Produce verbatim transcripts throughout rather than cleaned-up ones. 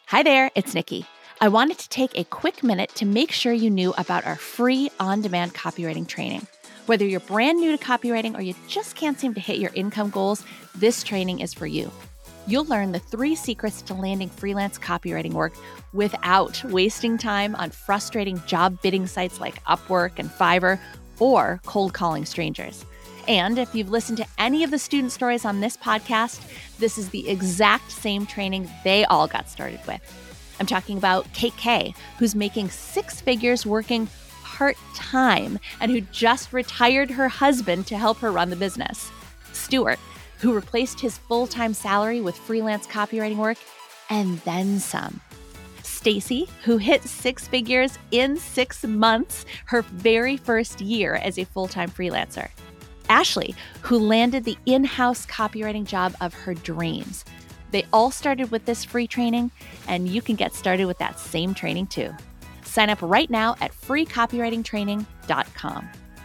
Hi there, it's Nikki. I wanted to take a quick minute to make sure you knew about our free on-demand copywriting training. Whether you're brand new to copywriting or you just can't seem to hit your income goals, this training is for you. You'll learn the three secrets to landing freelance copywriting work without wasting time on frustrating job bidding sites like Upwork and Fiverr or cold calling strangers. And if you've listened to any of the student stories on this podcast, this is the exact same training they all got started with. I'm talking about Kate Kay, who's making six figures working part-time and who just retired her husband to help her run the business. Stuart, who replaced his full-time salary with freelance copywriting work and then some. Stacy, who hit six figures in six months, her very first year as a full-time freelancer. Ashley, who landed the in-house copywriting job of her dreams. They all started with this free training, and you can get started with that same training too. Sign up right now at free copywriting training dot com.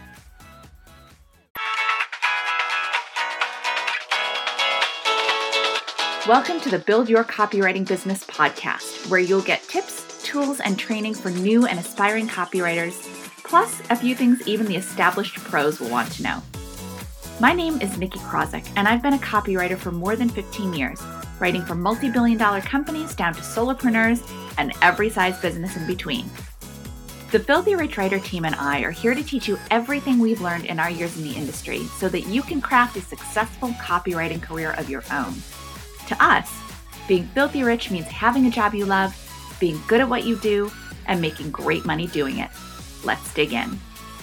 Welcome to the Build Your Copywriting Business podcast, where you'll get tips, tools, and training for new and aspiring copywriters, plus a few things even the established pros will want to know. My name is Nikki Krosick, and I've been a copywriter for more than fifteen years, writing for multi-billion dollar companies down to solopreneurs and every size business in between. The Filthy Rich Writer team and I are here to teach you everything we've learned in our years in the industry so that you can craft a successful copywriting career of your own. To us, being filthy rich means having a job you love, being good at what you do, and making great money doing it. Let's dig in.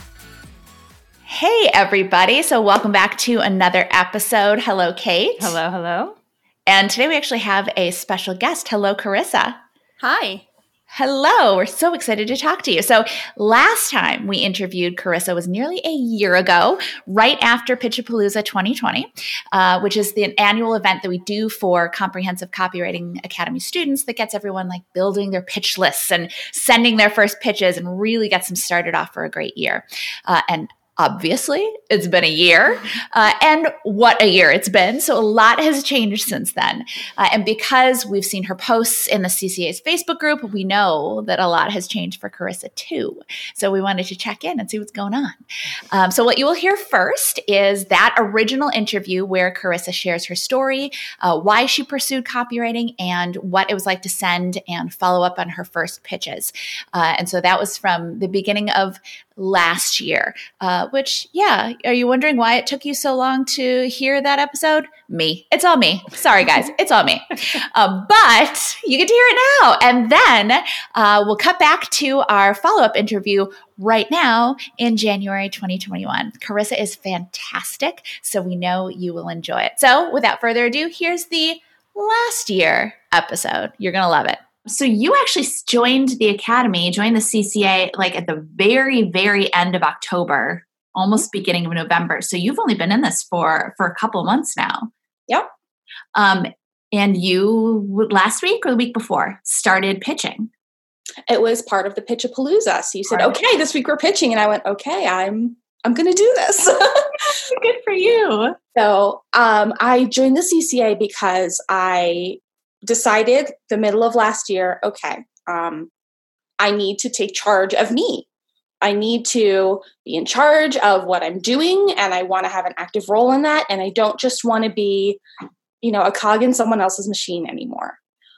Hey, everybody. So welcome back to another episode. Hello, Kate. Hello, hello. And today we actually have a special guest. Hello, Carissa. Hi. Hello. We're so excited to talk to you. So last time we interviewed Carissa was nearly a year ago, right after Pitchapalooza twenty twenty, uh, which is the annual event that we do for Comprehensive Copywriting Academy students that gets everyone like building their pitch lists and sending their first pitches and really gets them started off for a great year. Uh, and Obviously, it's been a year, uh, and what a year it's been. So a lot has changed since then. Uh, and because we've seen her posts in the C C A's Facebook group, we know that a lot has changed for Carissa too. So we wanted to check in and see what's going on. Um, so what you will hear first is that original interview where Carissa shares her story, uh, why she pursued copywriting, and what it was like to send and follow up on her first pitches. Uh, and so that was from the beginning of last year, uh, which, yeah, are you wondering why it took you so long to hear that episode? Me. It's all me. Sorry, guys. It's all me. Uh, but you get to hear it now. And then uh, we'll cut back to our follow-up interview right now in January twenty twenty-one. Carissa is fantastic, so we know you will enjoy it. So without further ado, here's the last year episode. You're going to love it. So you actually joined the Academy, joined the C C A like at the very, very end of October, almost beginning of November. So you've only been in this for, for a couple of months now. Yep. Um, and you, last week or the week before, started pitching. It was part of the Pitchapalooza. So you said, okay, this week we're pitching. And I went, okay, I'm I'm going to do this. Good for you. So um, I joined the C C A because I decided the middle of last year, okay, um, I need to take charge of me. I need to be in charge of what I'm doing, and I want to have an active role in that. And I don't just want to be, you know, a cog in someone else's machine anymore.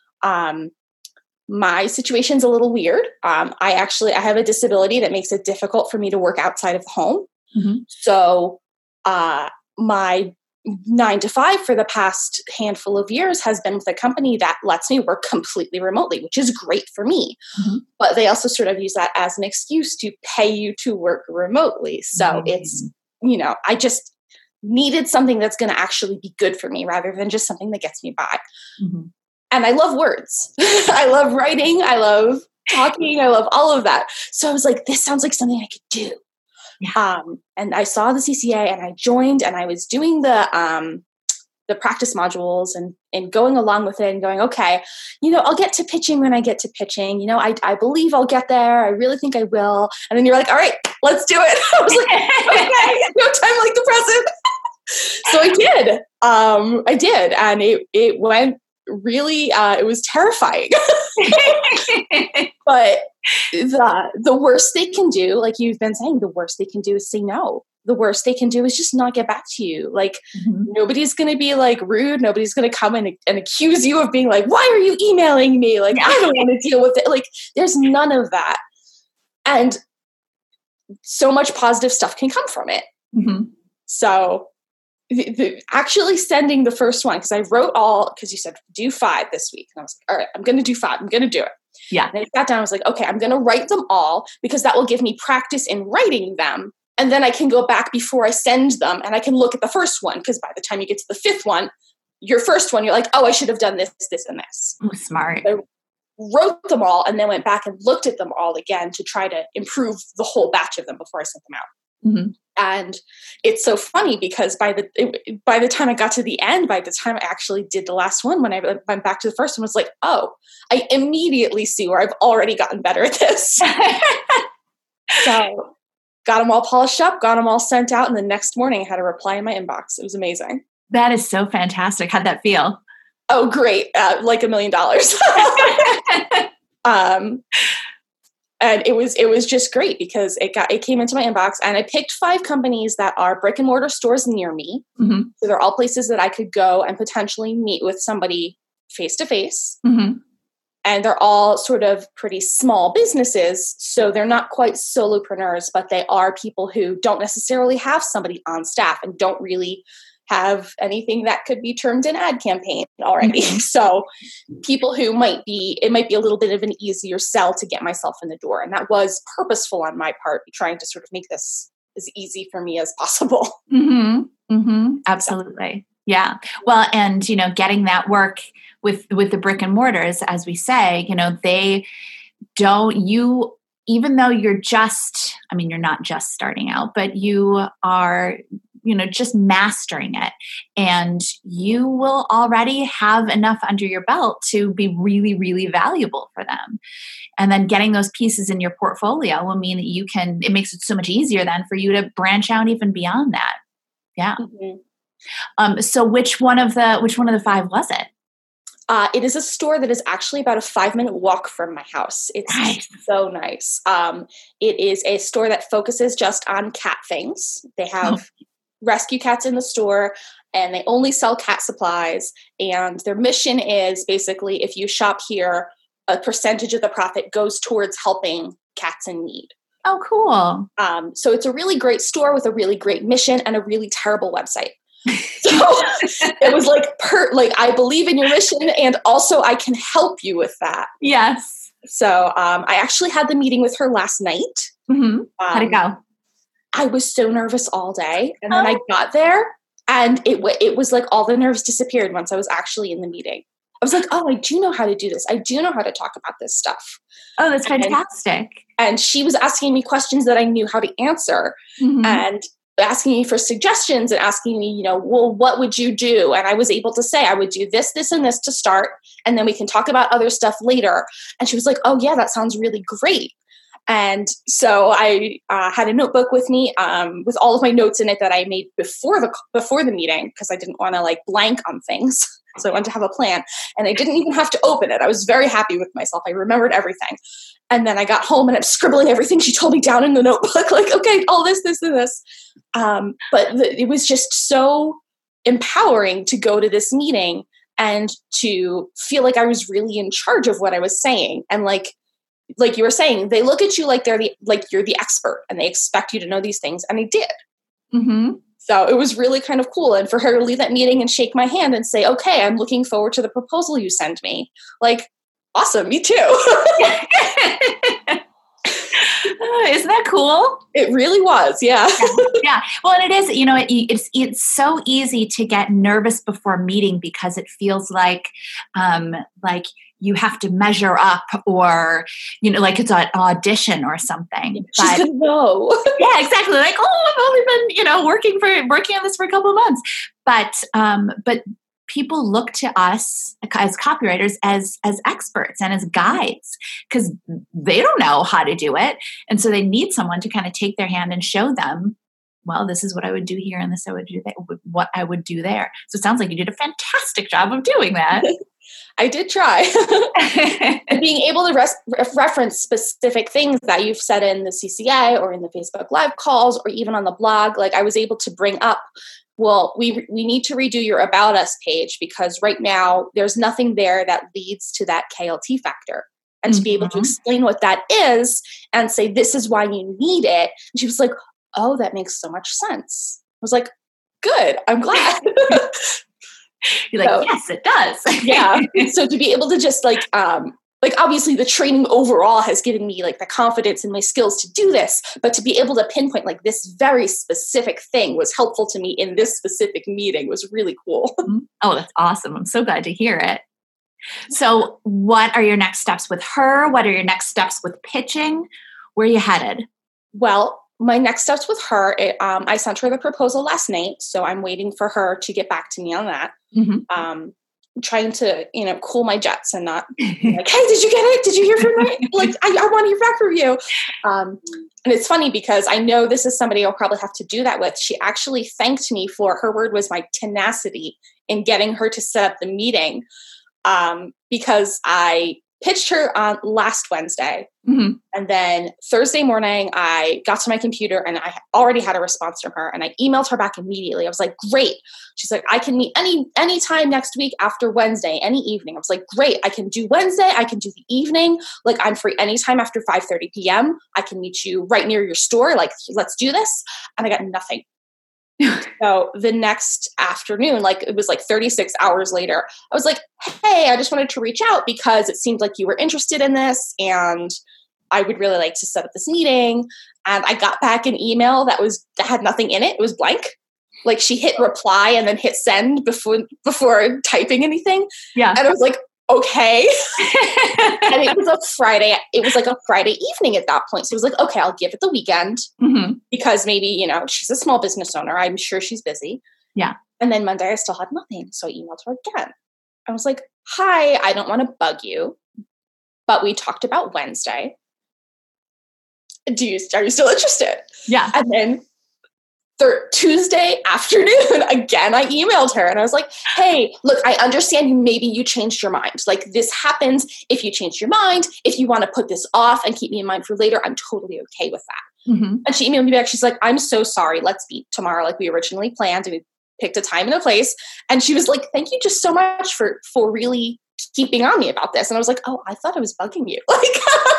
Um, my situation's a little weird. Um, I actually, I have a disability that makes it difficult for me to work outside of the home. Mm-hmm. So uh, my nine to five for the past handful of years has been with a company that lets me work completely remotely, which is great for me. Mm-hmm. But they also sort of use that as an excuse to pay you to work remotely. So mm-hmm. it's, you know, I just needed something that's going to actually be good for me rather than just something that gets me by. Mm-hmm. And I love words. I love writing. I love talking. I love all of that. So I was like, this sounds like something I could do. Yeah. Um, and I saw the C C A and I joined, and I was doing the um, the practice modules and and going along with it and going, okay, you know, I'll get to pitching when I get to pitching. You know, I I believe I'll get there. I really think I will. And then you're like, all right, let's do it. I was like, okay, no time like the present. So I did. Um, I did, and it it went really, uh, it was terrifying. But the the worst they can do, like you've been saying, the worst they can do is say no. The worst they can do is just not get back to you. Like mm-hmm. nobody's going to be like rude. Nobody's going to come and, and accuse you of being like, why are you emailing me? Like, I don't want to deal with it. Like there's none of that. And so much positive stuff can come from it. Mm-hmm. So the, the, actually sending the first one, because I wrote all, because you said do five this week. And I was like, all right, I'm going to do five. I'm going to do it. Yeah. And I sat down, I was like, okay, I'm going to write them all because that will give me practice in writing them. And then I can go back before I send them and I can look at the first one. Because by the time you get to the fifth one, your first one, you're like, oh, I should have done this, this, and this. Oh, smart. So I wrote them all and then went back and looked at them all again to try to improve the whole batch of them before I sent them out. Mm-hmm. And it's so funny because by the it, by the time I got to the end, by the time I actually did the last one, when I went back to the first one, I was like, oh, I immediately see where I've already gotten better at this. So got them all polished up, got them all sent out, and the next morning I had a reply in my inbox. It was amazing. That is so fantastic. How'd that feel? Oh, great. Uh, like a million dollars. Um, and it was, it was just great because it got, it came into my inbox and I picked five companies that are brick and mortar stores near me. Mm-hmm. So they're all places that I could go and potentially meet with somebody face to face. And they're all sort of pretty small businesses. So they're not quite solopreneurs, but they are people who don't necessarily have somebody on staff and don't really have anything that could be termed an ad campaign already. Mm-hmm. So people who might be, it might be a little bit of an easier sell to get myself in the door. And that was purposeful on my part, trying to sort of make this as easy for me as possible. Mm-hmm. Mm-hmm. Absolutely. Yeah. Well, and, you know, getting that work with, with the brick and mortars, as we say, you know, they don't, you, even though you're just, I mean, you're not just starting out, but you are, you know, just mastering it, and you will already have enough under your belt to be really, really valuable for them. And then getting those pieces in your portfolio will mean that you can, it makes it so much easier then for you to branch out even beyond that. Yeah. Mm-hmm. Um, so which one of the, which one of the five was it? Uh, it is a store that is actually about a five minute walk from my house. It's nice. So nice. Um, it is a store that focuses just on cat things. They have oh. rescue cats in the store, and they only sell cat supplies. And their mission is basically, if you shop here, a percentage of the profit goes towards helping cats in need. Oh, cool. Um, so it's a really great store with a really great mission and a really terrible website. So it was like, per, like, I believe in your mission and also I can help you with that. Yes. So um, I actually had the meeting with her last night. Mm-hmm. Um, How'd it go? I was so nervous all day. And then oh. I got there and it w- it was like all the nerves disappeared once I was actually in the meeting. I was like, oh, I do know how to do this. I do know how to talk about this stuff. Oh, that's fantastic. And, and she was asking me questions that I knew how to answer. Mm-hmm. And asking me for suggestions and asking me, you know, well, what would you do? And I was able to say, I would do this, this, and this to start. And then we can talk about other stuff later. And she was like, oh yeah, that sounds really great. And so I uh, had a notebook with me um, with all of my notes in it that I made before the, before the meeting, because I didn't want to like blank on things. So I wanted to have a plan, and I didn't even have to open it. I was very happy with myself. I remembered everything. And then I got home and I'm scribbling everything she told me down in the notebook, like, okay, all this, this, and this. Um, but th- it was just so empowering to go to this meeting and to feel like I was really in charge of what I was saying. And like, like you were saying, they look at you like they're the, like you're the expert and they expect you to know these things. And I did. Mm-hmm. So it was really kind of cool. And for her to leave that meeting and shake my hand and say, okay, I'm looking forward to the proposal you sent me. Like, awesome. Me too. Isn't that cool? It really was. Yeah. yeah. Yeah. Well, and it is, you know, it, it's, it's so easy to get nervous before a meeting because it feels like, um, like you have to measure up, or, you know, like it's an audition or something. She's but, gonna know. Yeah, exactly. Like, oh, I've only been, you know, working for, working on this for a couple of months, but, um, but people look to us as copywriters as as experts and as guides, because they don't know how to do it. And so they need someone to kind of take their hand and show them, well, this is what I would do here and this I would do that, what I would do there. So it sounds like you did a fantastic job of doing that. I did try. And being able to res- reference specific things that you've said in the C C A or in the Facebook Live calls or even on the blog, like I was able to bring up, well, we we need to redo your About Us page because right now there's nothing there that leads to that K L T factor. And mm-hmm. to be able to explain what that is and say, this is why you need it. And she was like, oh, that makes so much sense. I was like, good, I'm glad. You're like, so, yes, it does. Yeah. So to be able to just like, um, like obviously the training overall has given me like the confidence and my skills to do this, but to be able to pinpoint like this very specific thing was helpful to me in this specific meeting was really cool. Oh, that's awesome. I'm so glad to hear it. So what are your next steps with her? What are your next steps with pitching? Where are you headed? Well, my next steps with her, it, um, I sent her the proposal last night, so I'm waiting for her to get back to me on that. Mm-hmm. Um, I'm trying to, you know, cool my jets and not like, hey, did you get it? Did you hear from me? Like, I, I want to hear back from you. Um, and it's funny because I know this is somebody I'll probably have to do that with. She actually thanked me for, her word was my tenacity in getting her to set up the meeting um, because I pitched her on last Wednesday. Mm-hmm. And then Thursday morning, I got to my computer and I already had a response from her and I emailed her back immediately. I was like, great. She's like, I can meet any, any time next week after Wednesday, any evening. I was like, great. I can do Wednesday. I can do the evening. Like I'm free anytime after five thirty p.m. I can meet you right near your store. Like, let's do this. And I got nothing. So the next afternoon, like it was like thirty-six hours later, I was like, hey, I just wanted to reach out because it seemed like you were interested in this and I would really like to set up this meeting. And I got back an email that was, that had nothing in it. It was blank. Like she hit reply and then hit send before, before typing anything. Yeah. And I was like, okay. And it was a Friday. It was like a Friday evening at that point. So it was like, okay, I'll give it the weekend mm-hmm. because maybe, you know, she's a small business owner. I'm sure she's busy. Yeah. And then Monday I still had nothing. So I emailed her again. I was like, hi, I don't want to bug you, but we talked about Wednesday. Do you, are you still interested? Yeah. And then Thir- Tuesday afternoon, again, I emailed her and I was like, hey, look, I understand maybe you changed your mind. Like this happens if you change your mind. If you want to put this off and keep me in mind for later, I'm totally okay with that. Mm-hmm. And she emailed me back. She's like, I'm so sorry. Let's meet tomorrow like we originally planned. And we picked a time and a place. And she was like, thank you just so much for, for really keeping on me about this. And I was like, oh, I thought I was bugging you. Like,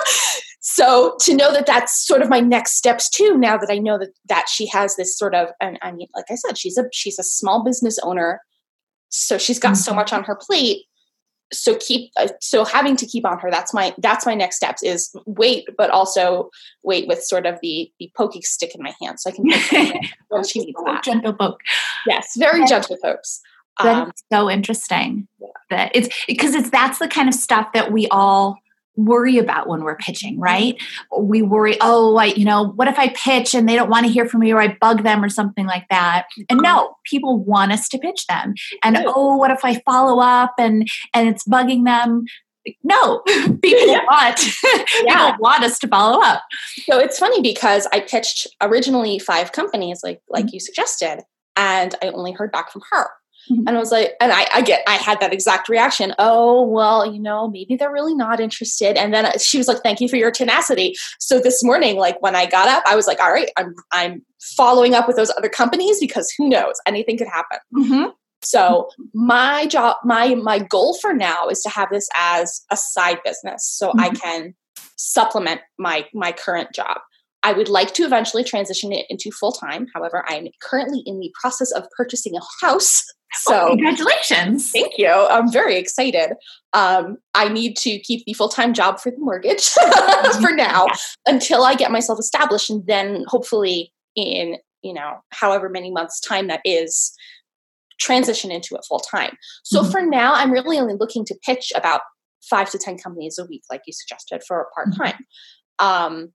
so to know that that's sort of my next steps too, now that I know that, that she has this sort of, and I mean, like I said, she's a, she's a small business owner. So she's got mm-hmm. so much on her plate. So keep, uh, so having to keep on her, that's my, that's my next steps is wait, but also wait with sort of the, the poking stick in my hand. So I can poke when she needs that. Gentle poke. Yes. Very that's, gentle pokes. That's um, so interesting yeah. that it's because it's, that's the kind of stuff that we all worry about when we're pitching, right? We worry, oh, I, you know, what if I pitch and they don't want to hear from me or I bug them or something like that? And no, people want us to pitch them. And oh, what if I follow up and, and it's bugging them? No, people yeah. want, yeah. people want us to follow up. So it's funny because I pitched originally five companies like, like mm-hmm. you suggested, and I only heard back from her. Mm-hmm. And I was like, and I, I get, I had that exact reaction. Oh, well, you know, maybe they're really not interested. And then she was like, thank you for your tenacity. So this morning, like when I got up, I was like, all right, I'm, I'm following up with those other companies because who knows, anything could happen. Mm-hmm. So my job, my, my goal for now is to have this as a side business so mm-hmm. I can supplement my, my current job. I would like to eventually transition it into full-time. However, I'm currently in the process of purchasing a house. So oh, congratulations. Thank you. I'm very excited. Um, I need to keep the full-time job for the mortgage for now until I get myself established. And then hopefully in, you know, however many months time that is, transition into it full-time. So mm-hmm. for now, I'm really only looking to pitch about five to ten companies a week, like you suggested, for part-time. Mm-hmm. Um,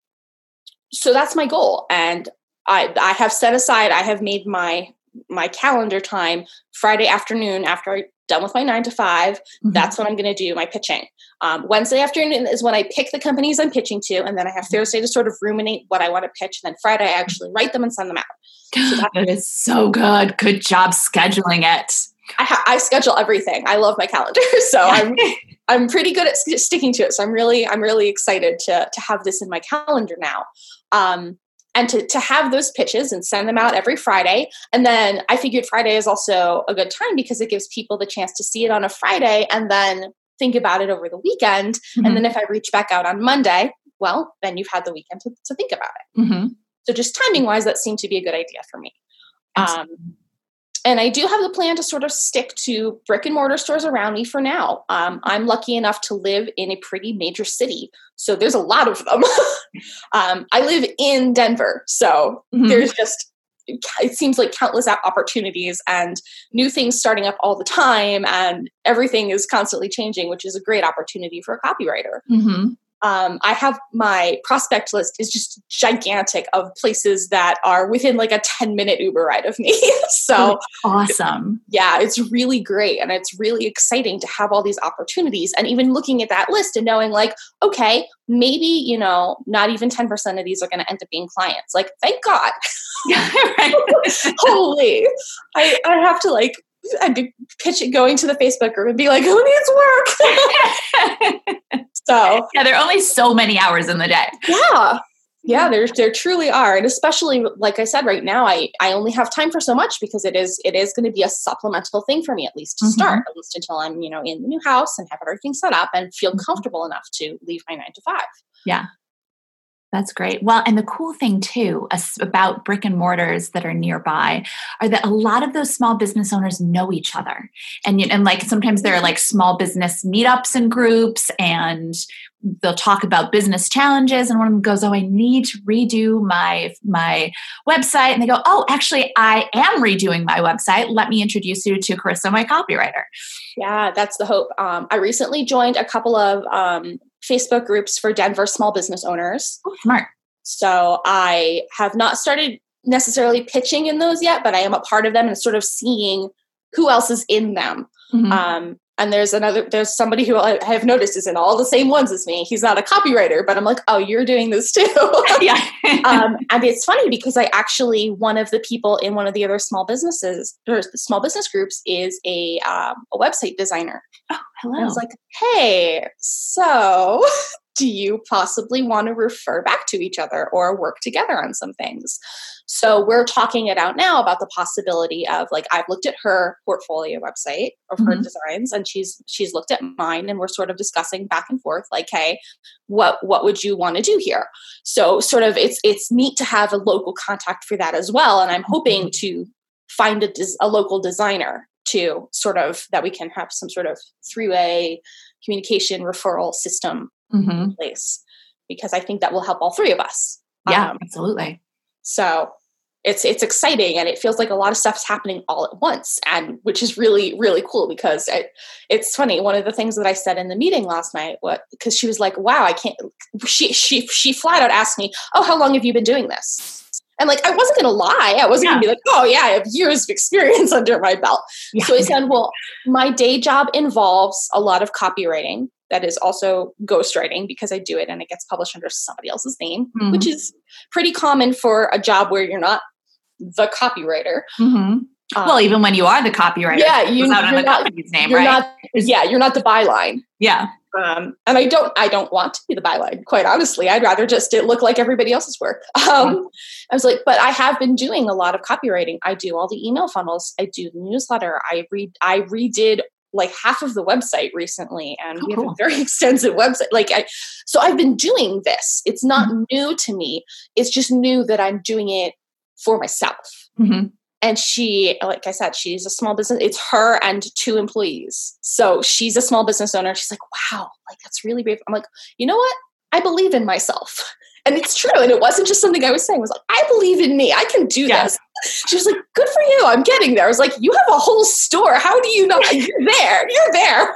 So that's my goal. And I, I have set aside, I have made my, my calendar time Friday afternoon after I'm done with my nine to five. Mm-hmm. That's when I'm going to do my pitching. Um, Wednesday afternoon is when I pick the companies I'm pitching to. And then I have Thursday to sort of ruminate what I want to pitch. And then Friday, I actually write them and send them out. So that is so good. Good job scheduling it. I, ha- I schedule everything. I love my calendar. So I'm, I'm pretty good at st- sticking to it. So I'm really, I'm really excited to, to have this in my calendar now. Um, and to, to have those pitches and send them out every Friday. And then I figured Friday is also a good time because it gives people the chance to see it on a Friday and then think about it over the weekend. Mm-hmm. And then if I reach back out on Monday, well, then you've had the weekend to, to think about it. Mm-hmm. So just timing wise, that seemed to be a good idea for me. Um, and I do have the plan to sort of stick to brick and mortar stores around me for now. Um, I'm lucky enough to live in a pretty major city. So there's a lot of them. um, I live in Denver. So mm-hmm. there's just, it seems like countless opportunities and new things starting up all the time. And everything is constantly changing, which is a great opportunity for a copywriter. Mm-hmm. Um, I have my prospect list is just gigantic of places that are within like a ten minute Uber ride of me. So awesome. Yeah, it's really great. And it's really exciting to have all these opportunities and even looking at that list and knowing like, okay, maybe, you know, not even ten percent of these are going to end up being clients. Like, thank God. Holy, I, I have to like, I'd be pitching, going to the Facebook group and be like, who needs work? So yeah, there are only so many hours in the day. Yeah. Yeah, there, there truly are. And especially, like I said, right now, I, I only have time for so much because it is, it is going to be a supplemental thing for me, at least to mm-hmm. start, at least until I'm, you know, in the new house and have everything set up and feel mm-hmm. comfortable enough to leave my nine to five. Yeah. That's great. Well, and the cool thing too about brick and mortars that are nearby are that a lot of those small business owners know each other. And, and like sometimes there are like small business meetups and groups and they'll talk about business challenges. And one of them goes, oh, I need to redo my, my website. And they go, oh, actually, I am redoing my website. Let me introduce you to Carissa, my copywriter. Yeah, that's the hope. Um, I recently joined a couple of um, Facebook groups for Denver small business owners. Oh, smart. So I have not started necessarily pitching in those yet, but I am a part of them and sort of seeing who else is in them. Mm-hmm. Um, and there's another, there's somebody who I have noticed is in all the same ones as me. He's not a copywriter, but I'm like, oh, you're doing this too. Yeah. um, and it's funny because I actually, one of the people in one of the other small businesses or small business groups is a, um, a website designer. Oh, hello. And I was like, hey, so do you possibly want to refer back to each other or work together on some things? So we're talking it out now about the possibility of like, I've looked at her portfolio website of her mm-hmm. designs and she's, she's looked at mine and we're sort of discussing back and forth like, hey, what, what would you want to do here? So sort of it's, it's neat to have a local contact for that as well. And I'm hoping mm-hmm. to find a, des- a local designer to sort of, that we can have some sort of three-way communication referral system mm-hmm. in place, because I think that will help all three of us. Yeah, um, absolutely. So it's, it's exciting and it feels like a lot of stuff's happening all at once, and which is really, really cool because it, it's funny. One of the things that I said in the meeting last night, what, because she was like, wow, I can't, she, she, she flat out asked me, oh, how long have you been doing this? And like, I wasn't going to lie. I wasn't yeah. going to be like, oh yeah, I have years of experience under my belt. Yeah. So I said, well, my day job involves a lot of copywriting. That is also ghostwriting because I do it and it gets published under somebody else's name, mm-hmm. which is pretty common for a job where you're not the copywriter. Mm-hmm. Um, well, even when you are the copywriter, yeah, you, out you're the not, company's name, you're right? Not, yeah, you're not the byline. Yeah. Um, and I don't, I don't want to be the byline, quite honestly. I'd rather just it look like everybody else's work. Um, I was like, but I have been doing a lot of copywriting. I do all the email funnels. I do the newsletter. I read, I redid like half of the website recently, and oh, we have cool. a very extensive website. Like, I, so I've been doing this. It's not mm-hmm. new to me. It's just new that I'm doing it for myself. Mm-hmm. And she, like I said, she's a small business. It's her and two employees. So she's a small business owner. She's like, wow, like that's really brave. I'm like, you know what? I believe in myself. And it's true. And it wasn't just something I was saying. It was like, I believe in me. I can do yes. this. She was like, good for you. I'm getting there. I was like, you have a whole store. How do you not? You're there. You're there.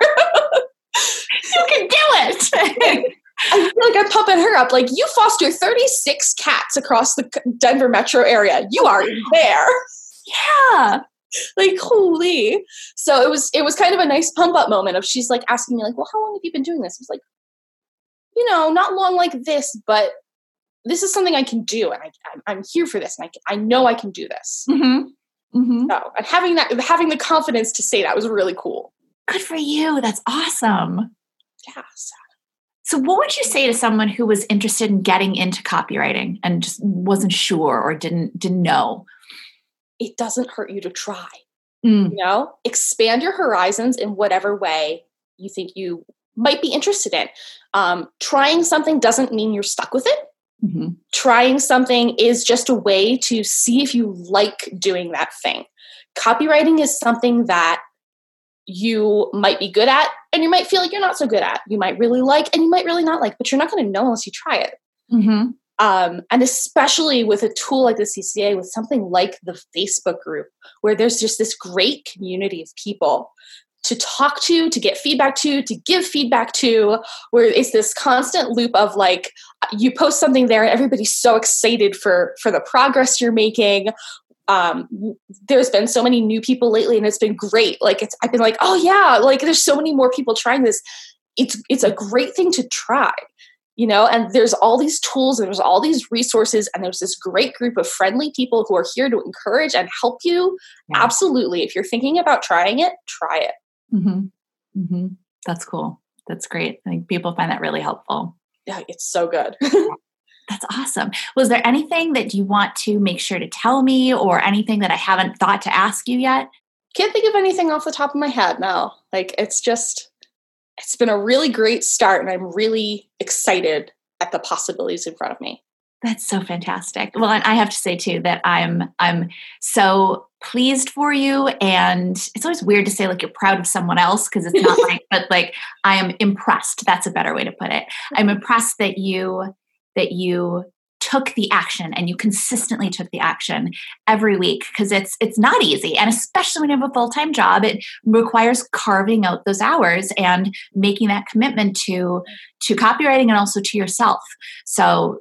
You can do it. I feel like I'm pumping her up. Like, you foster thirty-six cats across the Denver metro area. You are there. Yeah. Like, holy. So it was, it was kind of a nice pump up moment of, she's like asking me like, well, how long have you been doing this? I was like, you know, not long like this, but this is something I can do. And I, I'm, I'm here for this. And I, I know I can do this. Mm-hmm. Mm-hmm. So, and having that, having the confidence to say that was really cool. Good for you. That's awesome. Yes. So what would you say to someone who was interested in getting into copywriting and just wasn't sure or didn't didn't know? It doesn't hurt you to try. Mm. You know, expand your horizons in whatever way you think you might be interested in. Um, trying something doesn't mean you're stuck with it. Mm-hmm. Trying something is just a way to see if you like doing that thing. Copywriting is something that you might be good at and you might feel like you're not so good at. You might really like and you might really not like, but you're not going to know unless you try it. Mm-hmm. Um, and especially with a tool like the C C A, with something like the Facebook group, where there's just this great community of people to talk to, to get feedback to, to give feedback to, where it's this constant loop of like, you post something there and everybody's so excited for, for the progress you're making. Um, there's been so many new people lately and it's been great. Like it's, I've been like, oh yeah, like there's so many more people trying this. It's, it's a great thing to try, you know, and there's all these tools and there's all these resources and there's this great group of friendly people who are here to encourage and help you. Yeah. Absolutely. If you're thinking about trying it, try it. Mm-hmm. Mm-hmm. That's cool. That's great. I think people find that really helpful. Yeah, it's so good. That's awesome. Was there anything that you want to make sure to tell me or anything that I haven't thought to ask you yet? Can't think of anything off the top of my head now. Like it's just, it's been a really great start and I'm really excited at the possibilities in front of me. That's so fantastic. Well, and I have to say too that I'm I'm so pleased for you, and it's always weird to say like you're proud of someone else because it's not like, but like I am impressed. That's a better way to put it. I'm impressed that you that you took the action and you consistently took the action every week because it's it's not easy, and especially when you have a full-time job, it requires carving out those hours and making that commitment to to copywriting and also to yourself. So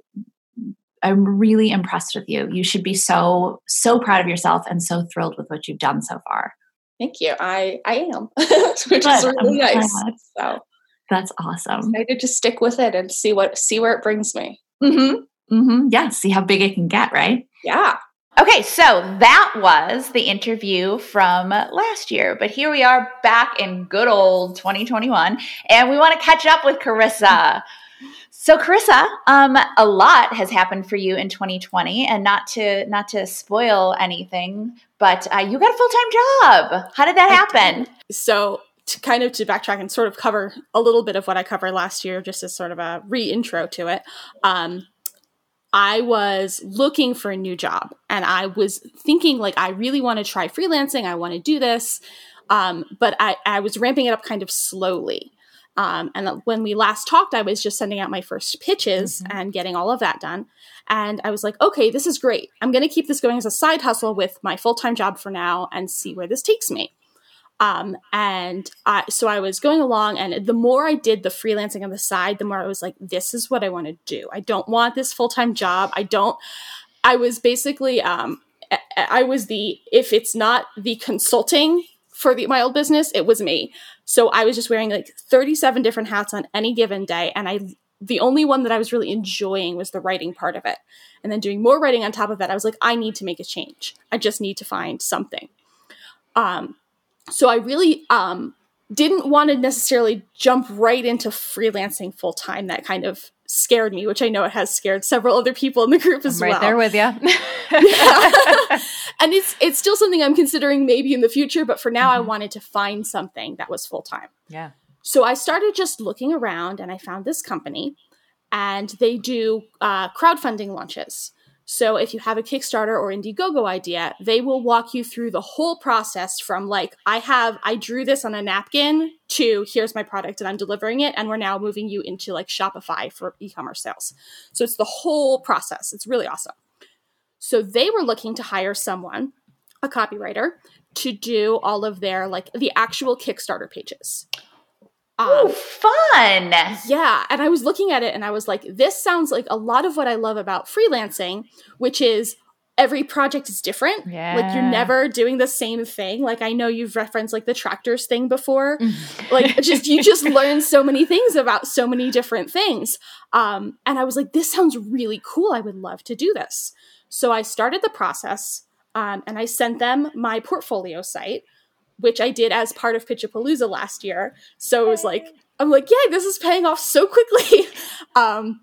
I'm really impressed with you. You should be so, so proud of yourself and so thrilled with what you've done so far. Thank you. I, I am, which is really I'm nice. Glad. So that's awesome. I'm excited to stick with it and see what, see where it brings me. Mm-hmm. Mm-hmm. Yeah. See how big it can get, right? Yeah. Okay. So that was the interview from last year, but here we are back in good old twenty twenty-one and we want to catch up with Carissa. So Carissa, um, a lot has happened for you in twenty twenty, and not to not to spoil anything, but uh, you got a full-time job. How did that happen? So to kind of to backtrack and sort of cover a little bit of what I covered last year, just as sort of a re-intro to it, um, I was looking for a new job, and I was thinking like, I really want to try freelancing. I want to do this, um, but I, I was ramping it up kind of slowly. Um, and when we last talked, I was just sending out my first pitches mm-hmm. and getting all of that done. And I was like, okay, this is great. I'm going to keep this going as a side hustle with my full-time job for now and see where this takes me. Um, and I, so I was going along, and the more I did the freelancing on the side, the more I was like, this is what I want to do. I don't want this full-time job. I don't, I was basically, um, I, I was the, if it's not the consulting for the, my old business, it was me. So I was just wearing like thirty-seven different hats on any given day. And I, the only one that I was really enjoying was the writing part of it. And then doing more writing on top of that, I was like, I need to make a change. I just need to find something. Um, so I really um, didn't want to necessarily jump right into freelancing full time. That kind of scared me, which I know it has scared several other people in the group as I'm right well. Right there with you. Yeah. And it's it's still something I'm considering maybe in the future, but for now mm-hmm. I wanted to find something that was full-time. Yeah. So I started just looking around and I found this company, and they do uh, crowdfunding launches. So if you have a Kickstarter or Indiegogo idea, they will walk you through the whole process from like, I have, I drew this on a napkin to here's my product and I'm delivering it. And we're now moving you into like Shopify for e-commerce sales. So it's the whole process. It's really awesome. So they were looking to hire someone, a copywriter, to do all of their like the actual Kickstarter pages. Um, oh, fun. Yeah. And I was looking at it and I was like, this sounds like a lot of what I love about freelancing, which is every project is different. Yeah. Like you're never doing the same thing. Like I know you've referenced like the tractors thing before. Like just, you just learn so many things about so many different things. Um, and I was like, this sounds really cool. I would love to do this. So I started the process. Um, and I sent them my portfolio site, which I did as part of Pitchapalooza last year. So it was like, I'm like, yay, this is paying off so quickly. um,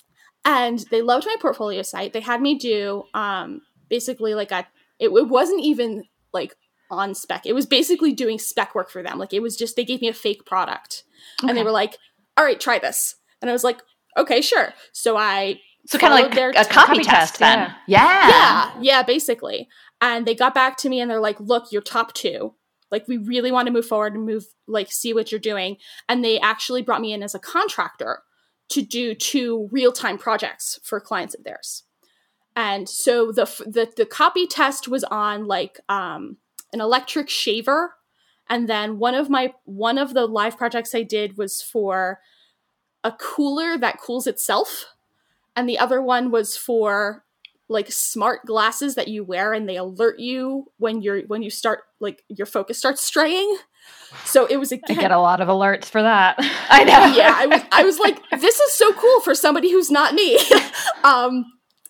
and they loved my portfolio site. They had me do um, basically like a, it, it wasn't even like on spec. It was basically doing spec work for them. Like it was just, they gave me a fake product okay. and they were like, all right, try this. And I was like, okay, sure. So I So kind of like their a t- copy, copy test, test, then. yeah. Yeah. Yeah, yeah, basically. And they got back to me and they're like, look, you're top two. Like, we really want to move forward and move, like, see what you're doing. And they actually brought me in as a contractor to do two real-time projects for clients of theirs. And so the the, the copy test was on, like, um, an electric shaver. And then one of my one of the live projects I did was for a cooler that cools itself. And the other one was for like smart glasses that you wear and they alert you when you're when you start like your focus starts straying. So it was again, I get a lot of alerts for that. I know. yeah, I was I was like, this is so cool for somebody who's not me. um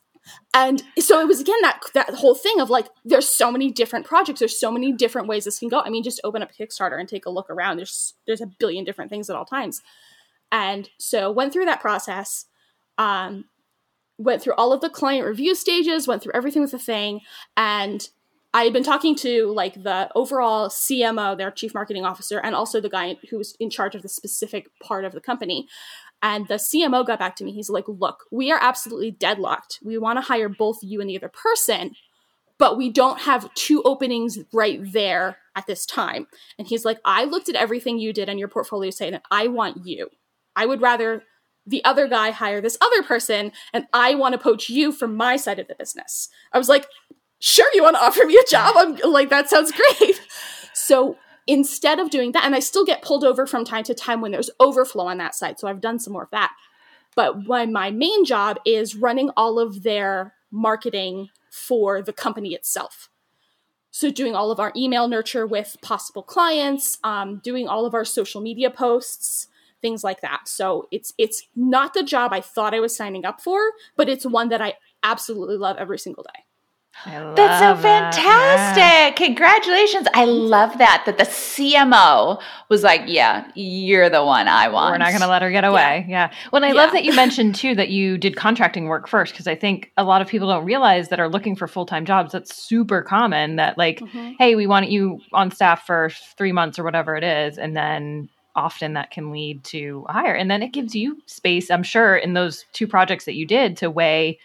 and so it was again that that whole thing of like, there's so many different projects, there's so many different ways this can go. I mean, just open up Kickstarter and take a look around. There's there's a billion different things at all times. And so went through that process. Um went through all of the client review stages, went through everything with the thing. And I had been talking to like the overall C M O, their chief marketing officer, and also the guy who was in charge of the specific part of the company. And the C M O got back to me. He's like, look, we are absolutely deadlocked. We want to hire both you and the other person, but we don't have two openings right there at this time. And he's like, I looked at everything you did on your portfolio site and I want you. I would rather the other guy hire this other person, and I want to poach you from my side of the business. I was like, sure, you want to offer me a job? I'm like, that sounds great. So instead of doing that, and I still get pulled over from time to time when there's overflow on that side. So I've done some more of that. But when my main job is running all of their marketing for the company itself. So doing all of our email nurture with possible clients, um, doing all of our social media posts, things like that. So it's it's not the job I thought I was signing up for, but it's one that I absolutely love every single day. I love That's so that. fantastic. Yeah. Congratulations. I love that, that the C M O was like, yeah, you're the one I want. We're not going to let her get away. Yeah. yeah. Well, and I Yeah. love that you mentioned too that you did contracting work first, because I think a lot of people don't realize that are looking for full-time jobs. That's super common that like, Mm-hmm. hey, we want you on staff for three months or whatever it is. And then often that can lead to a hire. And then it gives you space, I'm sure, in those two projects that you did to weigh,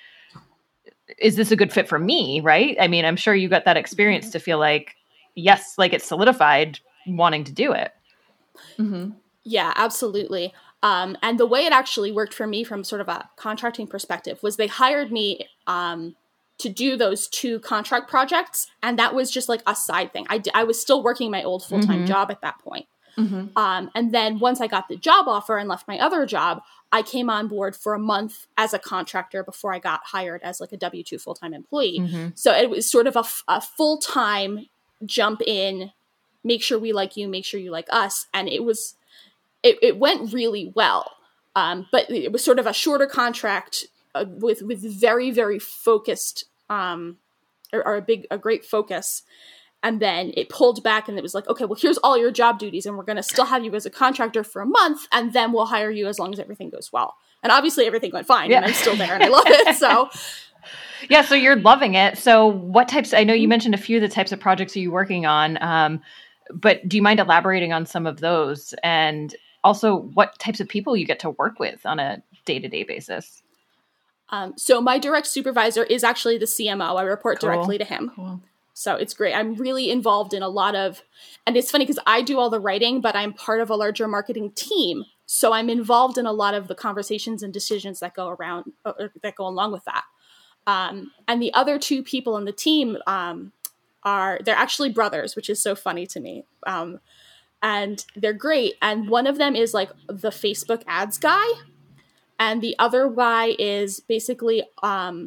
is this a good fit for me, right? I mean, I'm sure you got that experience to feel like, yes, like it's solidified wanting to do it. Mm-hmm. Yeah, absolutely. Um, and the way it actually worked for me from sort of a contracting perspective was they hired me um, to do those two contract projects. And that was just like a side thing. I, d- I was still working my old full-time Mm-hmm. job at that point. Mm-hmm. Um, and then once I got the job offer and left my other job, I came on board for a month as a contractor before I got hired as like a W two full-time employee. Mm-hmm. So it was sort of a, f- a full-time jump in, make sure we like you, make sure you like us. And it was, it, it went really well. Um, but it was sort of a shorter contract uh, with, with very, very focused, um, or, or a big, a great focus. And then it pulled back and it was like, okay, well, here's all your job duties and we're going to still have you as a contractor for a month and then we'll hire you as long as everything goes well. And obviously everything went fine Yeah. and I'm still there and I love it. So Yeah, so you're loving it. So what types, I know you mentioned a few of the types of projects are you working on, um, but do you mind elaborating on some of those? And also what types of people you get to work with on a day-to-day basis? um, so my direct supervisor is actually the C M O. I report Cool. directly to him. Cool. So it's great. I'm really involved in a lot of, and it's funny because I do all the writing, but I'm part of a larger marketing team. So I'm involved in a lot of the conversations and decisions that go around, or that go along with that. Um, and the other two people on the team um, are, they're actually brothers, which is so funny to me. Um, and they're great. And one of them is like the Facebook ads guy. And the other guy is basically, um,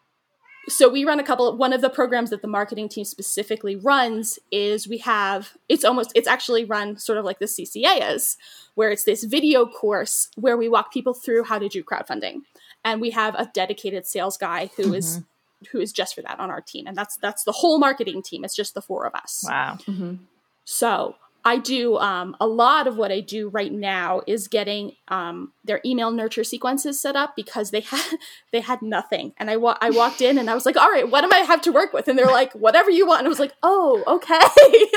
so we run a couple of, one of the programs that the marketing team specifically runs is we have, it's almost, it's actually run sort of like the C C A is, where it's this video course where we walk people through how to do crowdfunding. And we have a dedicated sales guy who mm-hmm. is who is just for that on our team. And that's, that's the whole marketing team. It's just the four of us. Wow. Mm-hmm. So I do um, a lot of what I do right now is getting um, their email nurture sequences set up, because they had they had nothing. And I wa- I walked in and I was like, all right, what do I have to work with? And they're like, whatever you want. And I was like, oh, okay.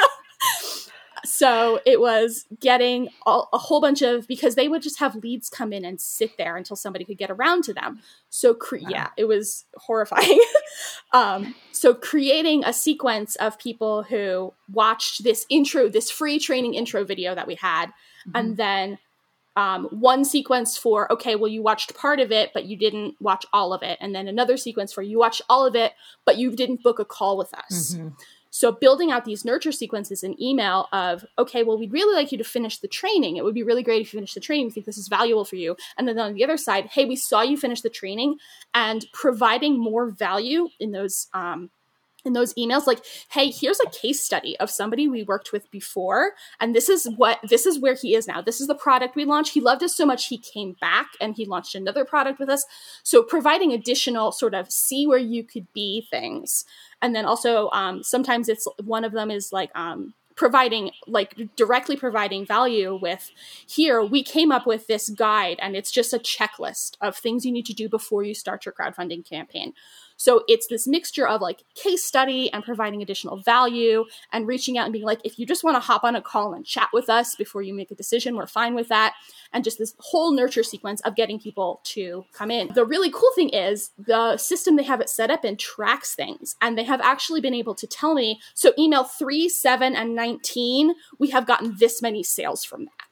So it was getting all, a whole bunch of, because they would just have leads come in and sit there until somebody could get around to them. So cre- wow. yeah, it was horrifying. um, so creating a sequence of people who watched this intro, this free training intro video that we had, mm-hmm. and then um, one sequence for, okay, well, you watched part of it, but you didn't watch all of it. And then another sequence for you watched all of it, but you didn't book a call with us. Mm-hmm. So building out these nurture sequences in email of, okay, well, we'd really like you to finish the training. It would be really great if you finish the training. We think this is valuable for you. And then on the other side, hey, we saw you finish the training, and providing more value in those um, in those emails, like, hey, here's a case study of somebody we worked with before, and this is what this is where he is now. This is the product we launched. He loved us so much he came back and he launched another product with us. So providing additional sort of see where you could be things. And then also um, sometimes it's one of them is like um, providing like directly providing value with, here we came up with this guide and it's just a checklist of things you need to do before you start your crowdfunding campaign. So it's this mixture of like case study and providing additional value and reaching out and being like, if you just want to hop on a call and chat with us before you make a decision, we're fine with that. And just this whole nurture sequence of getting people to come in. The really cool thing is the system they have it set up in tracks things. And they have actually been able to tell me, so email three, seven, and nineteen, we have gotten this many sales from that.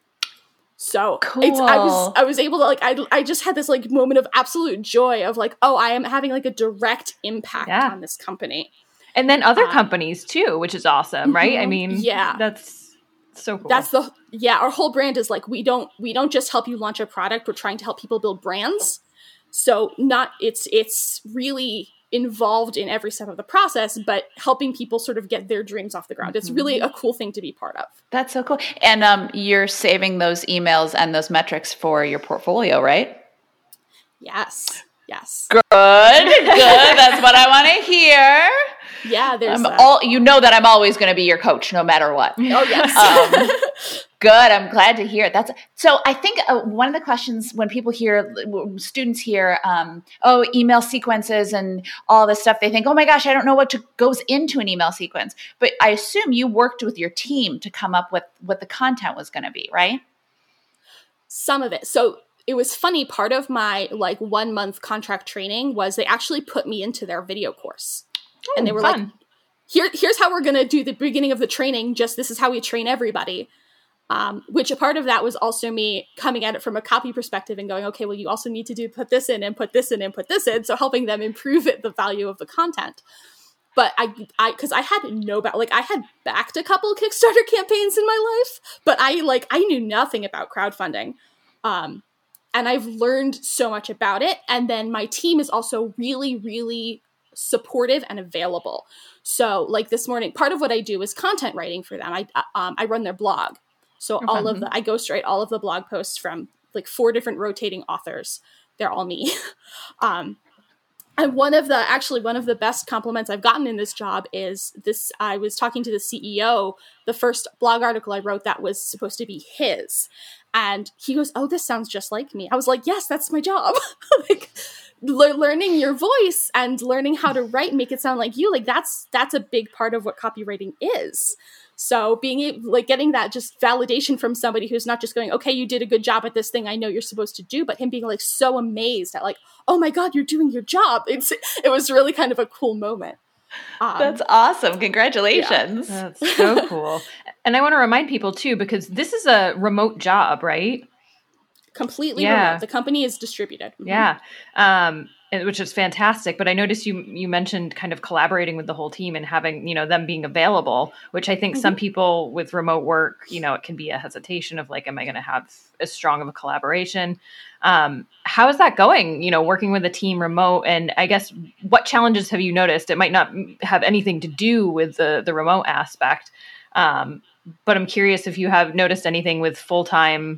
So cool. it's, I was I was able to like I I just had this like moment of absolute joy of like, oh, I am having like a direct impact yeah. on this company. And then other um, companies too, which is awesome, right? Mm-hmm. I mean, yeah, that's so cool. That's the yeah, our whole brand is like we don't we don't just help you launch a product, we're trying to help people build brands. So not it's it's really involved in every step of the process, but helping people sort of get their dreams off the ground. It's really a cool thing to be part of. That's so cool. And um, you're saving those emails and those metrics for your portfolio, right? Yes. Yes. Good. Good. That's what I want to hear. Yeah. There's I'm all, you know that I'm always going to be your coach no matter what. Oh, yes. Um, good. I'm glad to hear it. That's so I think uh, one of the questions when people hear, students hear, um, oh, email sequences and all this stuff, they think, oh my gosh, I don't know what to, goes into an email sequence. But I assume you worked with your team to come up with what the content was going to be, right? Some of it. So it was funny. Part of my like one month contract training was they actually put me into their video course. Ooh, and they were fun. like, here, here's how we're going to do the beginning of the training. Just this is how we train everybody. Um, which a part of that was also me coming at it from a copy perspective and going, okay, well, you also need to do put this in and put this in and put this in. So helping them improve it, the value of the content. But I, I, cause I had no, ba- like I had backed a couple Kickstarter campaigns in my life, but I like, I knew nothing about crowdfunding. Um, and I've learned so much about it. And then my team is also really, really supportive and available. So like this morning, part of what I do is content writing for them. I, um, I run their blog. So okay. all of the, I ghostwrite all of the blog posts from like four different rotating authors. They're all me. um, and one of the, actually one of the best compliments I've gotten in this job is this, I was talking to the C E O, the first blog article I wrote that was supposed to be his. And he goes, oh, this sounds just like me. I was like, yes, that's my job. like le- learning your voice and learning how to write and make it sound like you, like that's, that's a big part of what copywriting is. So being able, like getting that just validation from somebody who's not just going, okay, you did a good job at this thing I know you're supposed to do, but him being like so amazed at like, oh my God, you're doing your job. It's, it was really kind of a cool moment. Um, That's awesome. Congratulations. Yeah. That's so cool. And I want to remind people too, because this is a remote job, right? Completely yeah. remote. The company is distributed. Mm-hmm. Yeah. Um, which is fantastic. But I noticed you you mentioned kind of collaborating with the whole team and having, you know, them being available, which I think mm-hmm. some people with remote work, you know, it can be a hesitation of like, am I going to have as strong of a collaboration? Um, how is that going, you know, working with a team remote? And I guess what challenges have you noticed? It might not have anything to do with the, the remote aspect. Um, but I'm curious if you have noticed anything with full-time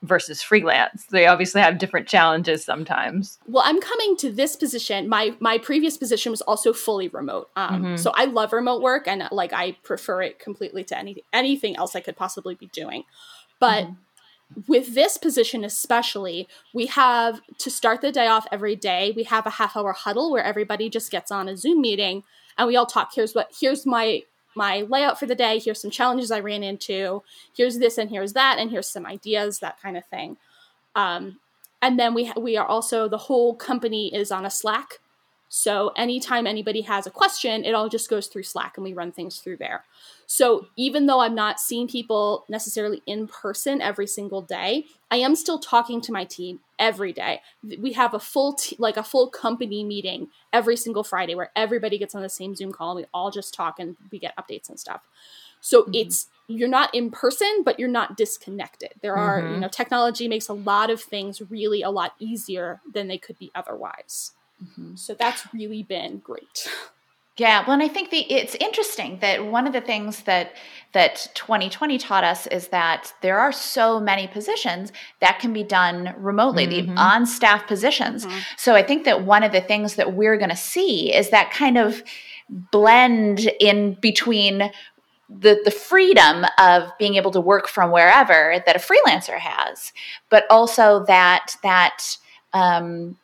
versus freelance? They obviously have different challenges sometimes. Well, I'm coming to this position. My my previous position was also fully remote. Um, Mm-hmm. So I love remote work, and like I prefer it completely to any anything else I could possibly be doing. But mm-hmm. with this position especially, we have to start the day off every day. We have a half hour huddle where everybody just gets on a Zoom meeting and we all talk. Here's what, here's my, my layout for the day. Here's some challenges I ran into. Here's this and here's that. And here's some ideas, that kind of thing. Um, and then we, ha- we are also, the whole company is on a Slack. So anytime anybody has a question, it all just goes through Slack and we run things through there. So even though I'm not seeing people necessarily in person every single day, I am still talking to my team every day. We have a full, t- like a full company meeting every single Friday where everybody gets on the same Zoom call and we all just talk and we get updates and stuff. So mm-hmm. it's, you're not in person, but you're not disconnected. There are, mm-hmm. you know, technology makes a lot of things really a lot easier than they could be otherwise. Mm-hmm. So that's really been great. Yeah, well, and I think the it's interesting that one of the things that that twenty twenty taught us is that there are so many positions that can be done remotely, mm-hmm. the on-staff positions. Mm-hmm. So I think that one of the things that we're going to see is that kind of blend in between the the freedom of being able to work from wherever that a freelancer has, but also that that um,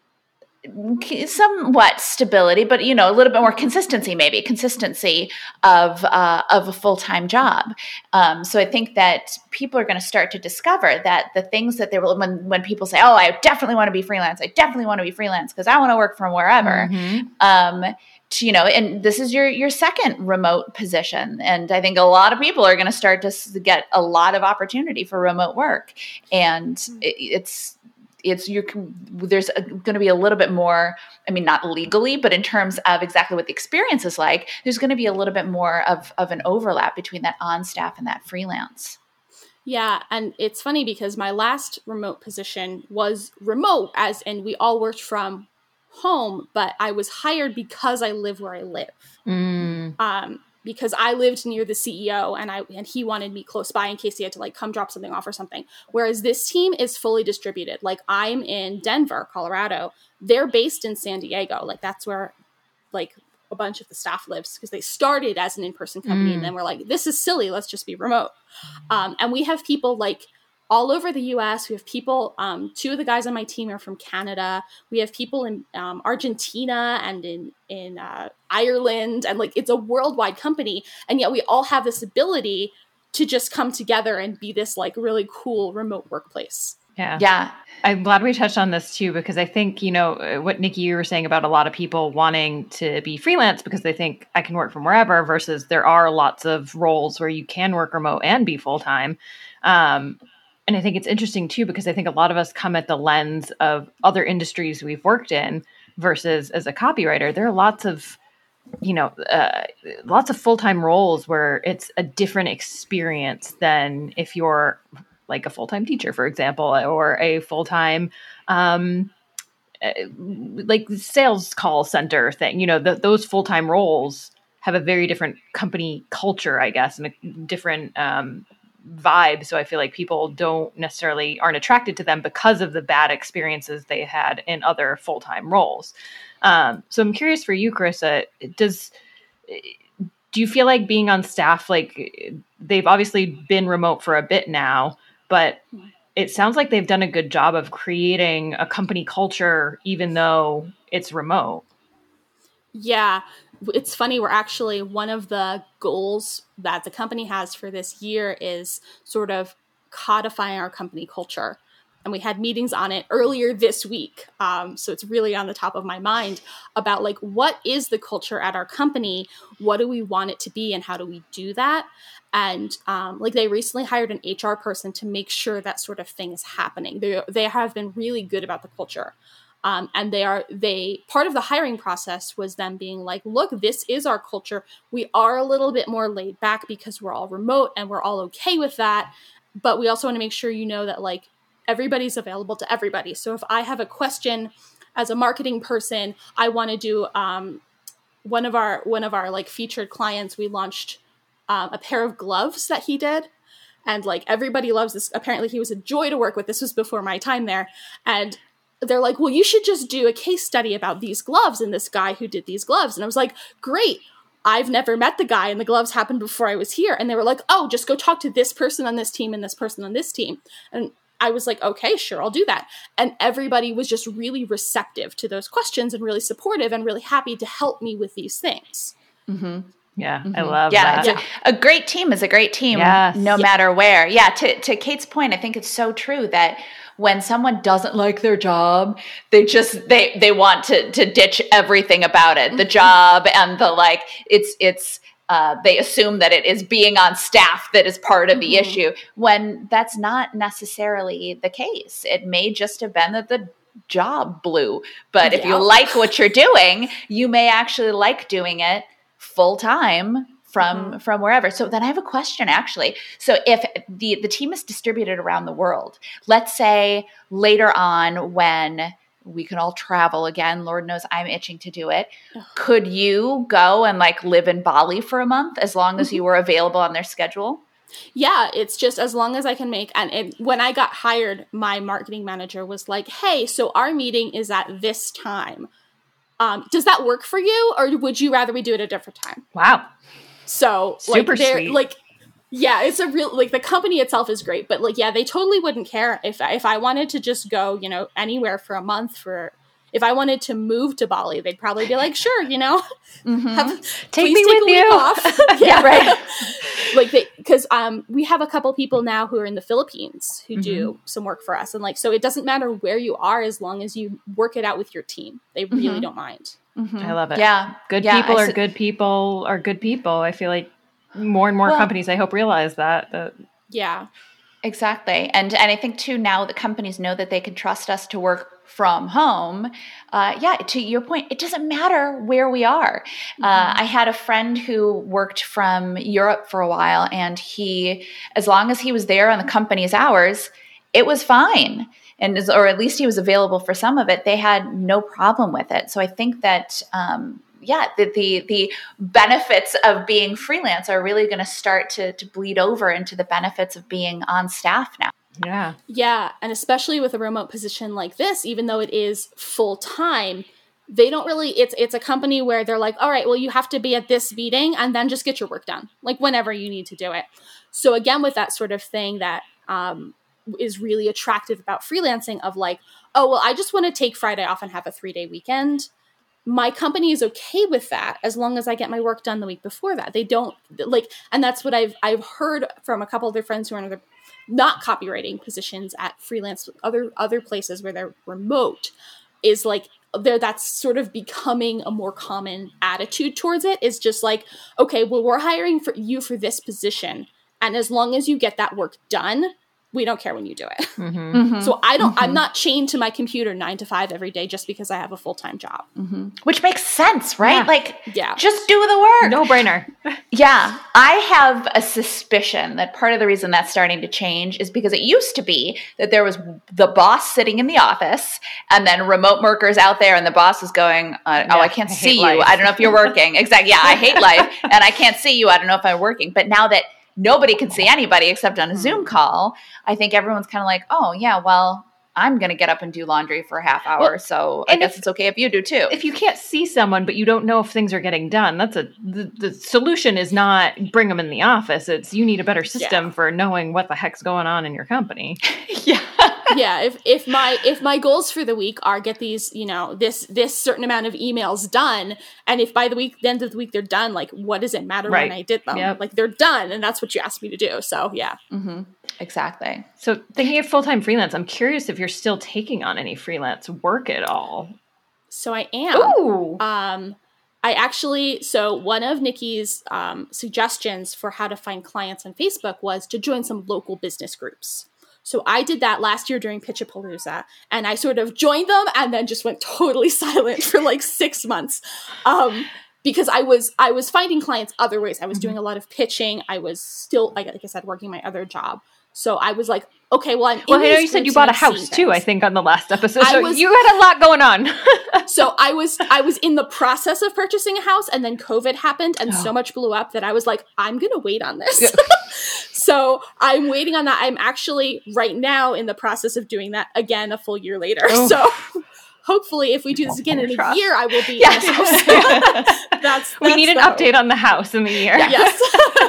somewhat stability, but, you know, a little bit more consistency, maybe consistency of, uh, of a full-time job. Um, so I think that people are going to start to discover that the things that they will, when, when people say, oh, I definitely want to be freelance. I definitely want to be freelance because I want to work from wherever. Mm-hmm. Um, to, you know, and this is your, your second remote position. And I think a lot of people are going to start to get a lot of opportunity for remote work. And it, it's, It's you can. There's going to be a little bit more. I mean, not legally, but in terms of exactly what the experience is like, there's going to be a little bit more of of an overlap between that on staff and that freelance. Yeah, and it's funny because my last remote position was remote, as and we all worked from home, but I was hired because I live where I live. Mm. Um, because I lived near the C E O and I and he wanted me close by in case he had to like come drop something off or something. Whereas this team is fully distributed. Like I'm in Denver, Colorado. They're based in San Diego. Like that's where like a bunch of the staff lives because they started as an in-person company mm. and then we're like, this is silly. Let's just be remote. Um, and we have people like all over the U S. We have people, um, two of the guys on my team are from Canada. We have people in um, Argentina and in, in uh, Ireland. And like, it's a worldwide company. And yet we all have this ability to just come together and be this like really cool remote workplace. Yeah. Yeah. I'm glad we touched on this too, because I think, you know, what Nikki, you were saying about a lot of people wanting to be freelance because they think I can work from wherever versus there are lots of roles where you can work remote and be full-time. Um, And I think it's interesting too, because I think a lot of us come at the lens of other industries we've worked in versus as a copywriter, there are lots of, you know, uh, lots of full-time roles where it's a different experience than if you're like a full-time teacher, for example, or a full-time, um, like sales call center thing. You know, the, those full-time roles have a very different company culture, I guess, and a different, um, vibe. So I feel like people don't necessarily aren't attracted to them because of the bad experiences they had in other full-time roles. Um, so I'm curious for you, Carissa, does, do you feel like being on staff, like they've obviously been remote for a bit now, but it sounds like they've done a good job of creating a company culture, even though it's remote. Yeah. It's funny, we're actually, one of the goals that the company has for this year is sort of codifying our company culture. And we had meetings on it earlier this week. Um, so it's really on the top of my mind about like, what is the culture at our company? What do we want it to be? And how do we do that? And um, like they recently hired an H R person to make sure that sort of thing is happening. They, they have been really good about the culture. Um, and they are, they, part of the hiring process was them being like, look, this is our culture. We are a little bit more laid back because we're all remote and we're all okay with that. But we also want to make sure, you know, that like everybody's available to everybody. So if I have a question as a marketing person, I want to do, um, one of our, one of our like featured clients, we launched um, a pair of gloves that he did. and like everybody loves this. Apparently he was a joy to work with. This was before my time there. And they're like, well, you should just do a case study about these gloves and this guy who did these gloves. And I was like, great. I've never met the guy, and the gloves happened before I was here. And they were like, oh, just go talk to this person on this team and this person on this team. And I was like, okay, sure, I'll do that. And everybody was just really receptive to those questions and really supportive and really happy to help me with these things. Mm-hmm. Yeah, mm-hmm. I love yeah, that. Yeah, a, a great team is a great team, yes. no yeah. matter where. Yeah, to, to Kate's point, I think it's so true that when someone doesn't like their job, they just they they want to to ditch everything about it, the job and the like. It's it's uh, they assume that it is being on staff that is part of the Mm-hmm. issue, when that's not necessarily the case. It may just have been that the job blew. But if Yeah. you like what you're doing, you may actually like doing it full time from Mm-hmm. from wherever. So then I have a question, actually. So if the the team is distributed around the world, let's say later on when we can all travel again, Lord knows I'm itching to do it, could you go and like live in Bali for a month as long as Mm-hmm. you were available on their schedule? Yeah, it's just as long as I can make. And it, when I got hired, my marketing manager was like, hey, so our meeting is at this time. Um, does that work for you? Or would you rather we do it at a different time? Wow. So Super like, they're sweet. like, yeah, it's a real, like the company itself is great, but like, yeah, they totally wouldn't care if, if I wanted to just go, you know, anywhere for a month for, if I wanted to move to Bali, they'd probably be like, sure, you know, Mm-hmm. have, Take please me take with a week you. off. Yeah, right. Like they, because um, we have a couple people now who are in the Philippines who Mm-hmm. do some work for us. And like, so it doesn't matter where you are as long as you work it out with your team. They really Mhm. don't mind. Mm-hmm. I love it. Yeah. Good Yeah, people I are s- good people are good people. I feel like more and more Well- companies, I hope, realize that. that Yeah. Exactly. And and I think too, now that companies know that they can trust us to work from home, uh, yeah, to your point, it doesn't matter where we are. Uh, I had a friend who worked from Europe for a while, and he, as long as he was there on the company's hours, it was fine. And as- or at least he was available for some of it. They had no problem with it. So I think that, um, yeah, the, the the benefits of being freelance are really going to start to to bleed over into the benefits of being on staff now. yeah. Yeah, and especially with a remote position like this, even though it is full time, they don't really. It's it's a company where they're like, all right, well, you have to be at this meeting and then just get your work done, like whenever you need to do it. So again, with that sort of thing that um, is really attractive about freelancing, of like, oh well, I just want to take Friday off and have a three day weekend. My company is okay with that as long as I get my work done the week before that. They don't like, and that's what I've I've heard from a couple of their friends who are in other not copywriting positions at freelance other other places where they're remote, is like there that's sort of becoming a more common attitude towards it. Is just like, okay, well, we're hiring for you for this position, and as long as you get that work done, we don't care when you do it. Mm-hmm. Mm-hmm. So I don't, I'm not chained to my computer nine to five every day just because I have a full-time job. Mm-hmm. Which makes sense, right? Yeah. Like, Yeah. just do the work. No brainer. Yeah, I have a suspicion that part of the reason that's starting to change is because it used to be that there was the boss sitting in the office and then remote workers out there, and the boss is going, uh, Yeah, oh, I can't I see hate you. life. I don't know if you're working. Exactly. Yeah, I hate life, and I can't see you. I don't know if I'm working. But now that nobody can see anybody except on a Zoom call, I think everyone's kind of like, oh, yeah, well, I'm going to get up and do laundry for a half hour, Well, so I and guess if- it's okay if you do too. If you can't see someone, but you don't know if things are getting done, that's a the, the solution is not bring them in the office. It's you need a better system Yeah. for knowing what the heck's going on in your company. Yeah. Yeah. If, if my, if my goals for the week are get these, you know, this, this certain amount of emails done. And if by the week, the end of the week, they're done, like, what does it matter Right. when I did them? Yep. Like they're done. And that's what you asked me to do. So yeah. Mm-hmm. Exactly. So thinking of full-time freelance, I'm curious if you're still taking on any freelance work at all. So I am. Ooh. Um, I actually, so one of Nikki's um, suggestions for how to find clients on Facebook was to join some local business groups. So I did that last year during Pitchapalooza, and I sort of joined them and then just went totally silent for like six months. Um, because I was, I was finding clients other ways. I was doing a lot of pitching. I was still, like, like I said, working my other job. So I was like, okay, well, I'm in Well, I know these you said you groups bought a and I'm seeing house too, I things. think, on the last episode. I So was- you had a lot going on. So I was I was in the process of purchasing a house, and then COVID happened, and so much blew up that I was like, I'm gonna wait on this. So I'm waiting on that. I'm actually right now in the process of doing that again a full year later. Oh. So hopefully if we do this again in a year, I will be yes. in this house. that's, that's we need an the update on the house in the year. Yes.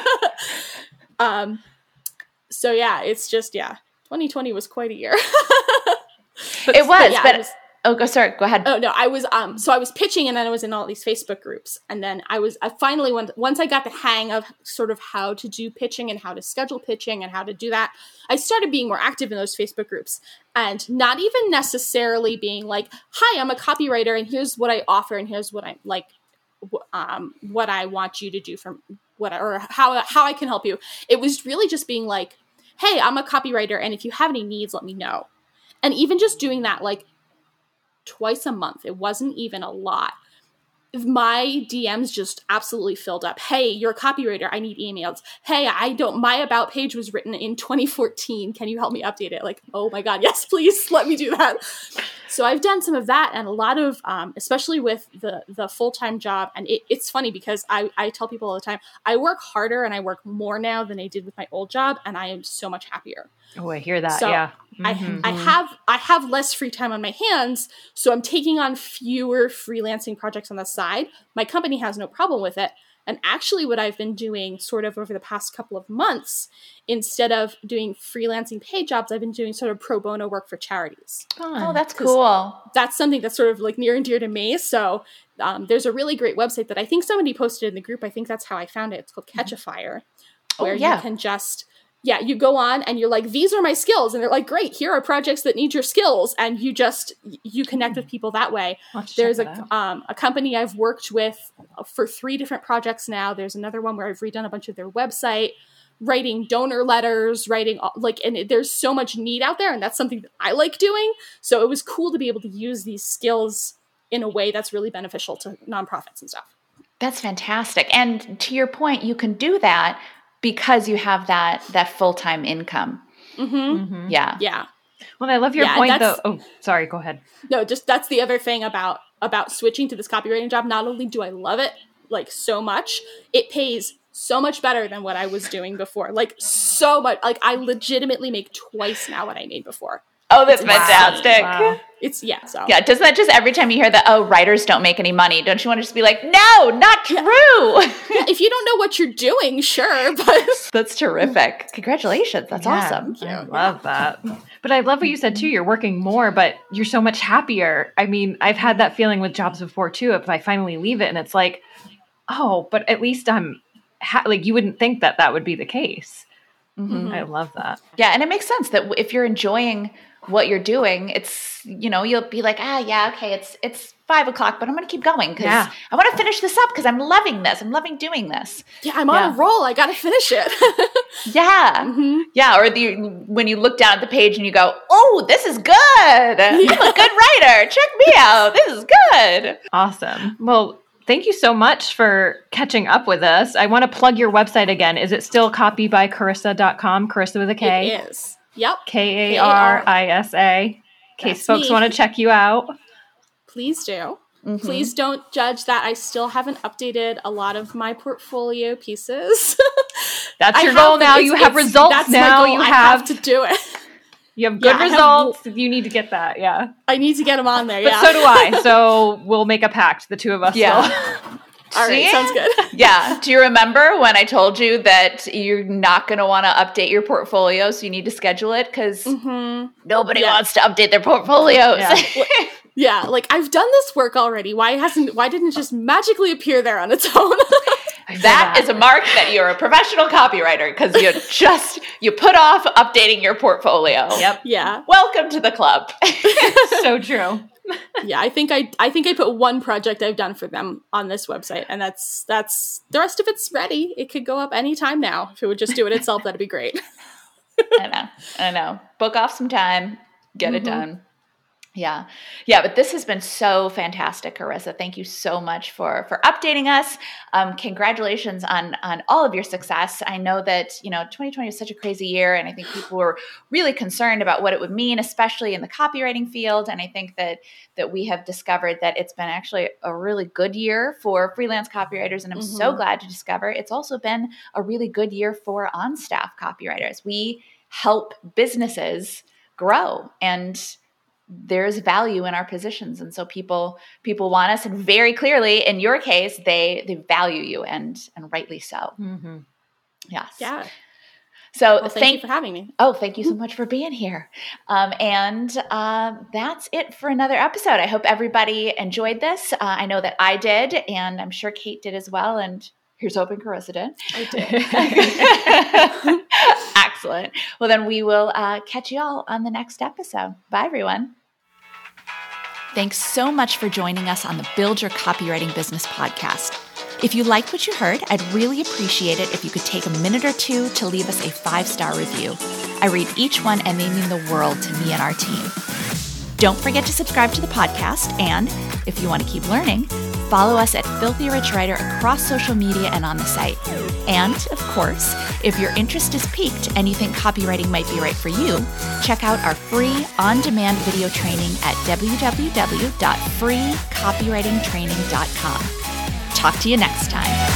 um. So yeah, it's just, yeah, twenty twenty was quite a year. but, it was, but, yeah, but it was, oh, go, sorry, go ahead. Oh no, I was, um, so I was pitching and then I was in all these Facebook groups. And then I was, I finally, went, once I got the hang of sort of how to do pitching and how to schedule pitching and how to do that, I started being more active in those Facebook groups and not even necessarily being like, hi, I'm a copywriter and here's what I offer and here's what I like, um, what I want you to do from what, or how, how I can help you. It was really just being like, hey, I'm a copywriter, and if you have any needs, let me know. And even just doing that, like, twice a month, it wasn't even a lot. My D Ms just absolutely filled up. Hey, you're a copywriter. I need emails. Hey, I don't, my about page was written in twenty fourteen. Can you help me update it? Like, oh my God, yes, please let me do that. So I've done some of that and a lot of, um, especially with the, the full-time job. And it, it's funny because I, I tell people all the time, I work harder and I work more now than I did with my old job. And I am so much happier. Oh, I hear that. So yeah. Mm-hmm. I, I have I have less free time on my hands, so I'm taking on fewer freelancing projects on the side. My company has no problem with it. And actually what I've been doing sort of over the past couple of months, instead of doing freelancing paid jobs, I've been doing sort of pro bono work for charities. Oh, that's cool. That's something that's sort of like near and dear to me. So um, there's a really great website that I think somebody posted in the group. I think that's how I found it. It's called Catch a Fire, where oh, yeah. you can just... Yeah, you go on and you're like, these are my skills. And they're like, great, here are projects that need your skills. And you just, you connect with people that way. There's a um, a company I've worked with for three different projects now. There's another one where I've redone a bunch of their website, writing donor letters, writing, like, and it, there's so much need out there. And that's something that I like doing. So it was cool to be able to use these skills in a way that's really beneficial to nonprofits and stuff. That's fantastic. And to your point, you can do that because you have that that full-time income. Mm-hmm. Mm-hmm. Yeah. Yeah. Well, I love your yeah, point though. Oh, sorry. Go ahead. No, just that's the other thing about, about switching to this copywriting job. Not only do I love it like so much, it pays so much better than what I was doing before. Like so much, like I legitimately make twice now what I made before. Oh, that's wow. fantastic. Wow. It's, yeah, so. Yeah, doesn't that just, every time you hear that, oh, writers don't make any money, don't you want to just be like, no, not true? Yeah. Yeah, if you don't know what you're doing, sure, but. That's terrific. Congratulations. That's yeah, awesome. I love that. But I love what you said, too. You're working more, but you're so much happier. I mean, I've had that feeling with jobs before, too, if I finally leave it and it's like, oh, but at least I'm, ha-, like, you wouldn't think that that would be the case. Mm-hmm. I love that. Yeah, and it makes sense that if you're enjoying what you're doing, it's, you know, you'll be like, ah, yeah, okay, it's it's five o'clock, but I'm going to keep going because yeah. I want to finish this up because I'm loving this. I'm loving doing this. Yeah, I'm yeah. on a roll. I got to finish it. yeah. Mm-hmm. Yeah, or the, when you look down at the page and you go, oh, this is good. Yeah. I'm a good writer. Check me out. This is good. Awesome. Well, thank you so much for catching up with us. I want to plug your website again. Is it still copy by carissa dot com? Carissa with a K? It is. Yep. K A R I S A. In case folks me. want to check you out. Please do. Mm-hmm. Please don't judge that I still haven't updated a lot of my portfolio pieces. That's your goal now. You have results now. You have, have to do it. You have good yeah, results. Have, you need to get that. Yeah. I need to get them on there. But yeah. so do I. So we'll make a pact. The two of us yeah. will. All right, See? sounds good. Yeah. Do you remember when I told you that you're not going to want to update your portfolio, so you need to schedule it because mm-hmm. nobody yeah. wants to update their portfolios? Yeah. yeah, like I've done this work already. Why hasn't? Why didn't it just magically appear there on its own? that, that is a mark that you're a professional copywriter because you just you put off updating your portfolio. Yep. Yeah. Welcome to the club. So true. Yeah, I think I I think I put one project I've done for them on this website, and that's that's the rest of it's ready. It could go up anytime now. If it would just do it itself, that'd be great. I know, I know. Book off some time, get mm-hmm. it done. Yeah. Yeah. But this has been so fantastic, Carissa. Thank you so much for, for updating us. Um, congratulations on, on all of your success. I know that, you know, twenty twenty was such a crazy year, and I think people were really concerned about what it would mean, especially in the copywriting field. And I think that, that we have discovered that it's been actually a really good year for freelance copywriters. And I'm mm-hmm. so glad to discover it's also been a really good year for on-staff copywriters. We help businesses grow, and there's value in our positions. And so people, people want us, and very clearly in your case, they, they value you, and, and rightly so. Mm-hmm. Yes. Yeah. So well, thank, thank you for having me. Oh, thank you so much for being here. Um, and uh, that's it for another episode. I hope everybody enjoyed this. Uh, I know that I did, and I'm sure Kate did as well. And here's hoping Carissa did. I did. Excellent. Well, then we will uh, catch you all on the next episode. Bye, everyone. Thanks so much for joining us on the Build Your Copywriting Business podcast. If you liked what you heard, I'd really appreciate it if you could take a minute or two to leave us a five-star review. I read each one, and they mean the world to me and our team. Don't forget to subscribe to the podcast, and if you want to keep learning, follow us at Filthy Rich Writer across social media and on the site. And, of course, if your interest is piqued and you think copywriting might be right for you, check out our free on-demand video training at w w w dot free copywriting training dot com. Talk to you next time.